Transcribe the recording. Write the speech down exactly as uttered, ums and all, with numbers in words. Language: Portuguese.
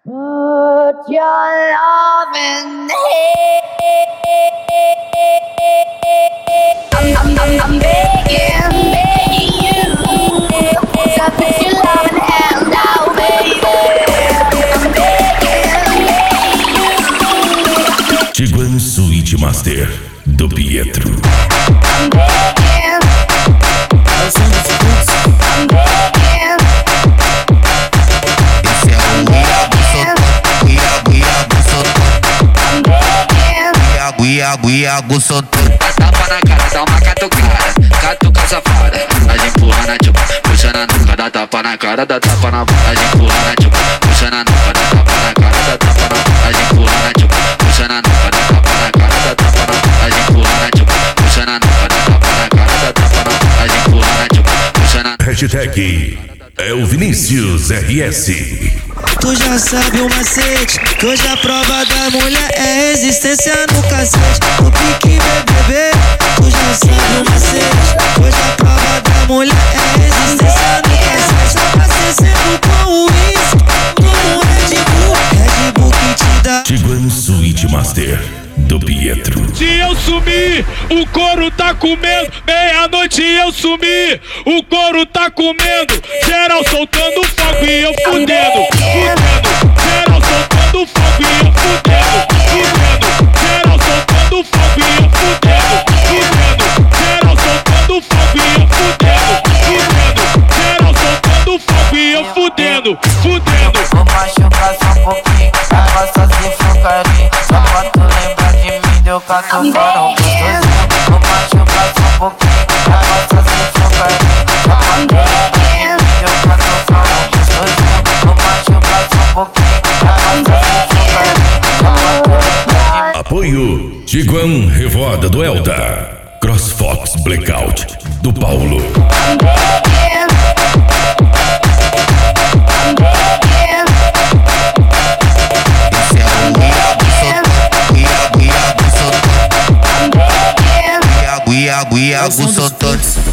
Put your love in I'm, I'm, I'm, I'm begging, begging you to put your love in hand out, baby. I'm begging, begging you. Tiguan Suite Master do Pietro. I'm begging, I'm begging. Iago solteiro. Tapa na cara, dá uma catucada, catuca safada. Nós empurra na tchupa, puxa na nuca, dá tapa na cara, dá tapa na boca. Nós empurra na tchupa, puxa na nuca, dá tapa na cara, dá tapa na boca. Nós empurra na tchupa, puxa na nuca, dá tapa na cara, dá tapa na boca. Nós empurra na tchupa, puxa na nuca, dá tapa na cara, dá tapa na boca. Nós empurra na tchupa, puxa na. Hashtag é o Vinícius R S. Tu já sabe o macete, que hoje a prova da mulher é resistência no cacete. O pique bebê, tu já sabe o macete, que hoje a prova da mulher é resistência no cacete. Abastecendo com o uísque, como Red Bull, Red Bull que te dá. Tiguan Suite Master do Pietro. Se eu sumir, o couro tá comendo. Meia-noite eu sumi, o couro tá comendo. Geral soltando fogo e eu fudendo, fudendo. Geral soltando fogo e eu fudendo, fudendo. Geral soltando fogo e eu fudendo, fudendo. Geral soltando fogo e eu fudendo, fudendo. Geral soltando fogo e eu fudendo, fudendo. Vou machucar só um pouquinho, ela só se for carinho. Só pra tu lembrar de mim, deu catucarão gostosinho. Vou machucar só um pouquinho, ela só se for carinho. Só pra tu lembrar de mim, deu catucarão gostosinho. Vou machucar só um pouquinho, ela só se for carinho. Só pra tu lembrar de mim. Apoio Tiguan Revoada do Elda. CrossFox Blackout do Paulo. I'm begging, I'm begging. Esse é o Iago solteiro, Iago, Iago solteiro. I'm begging, Iago, Iago, Iago solteiro.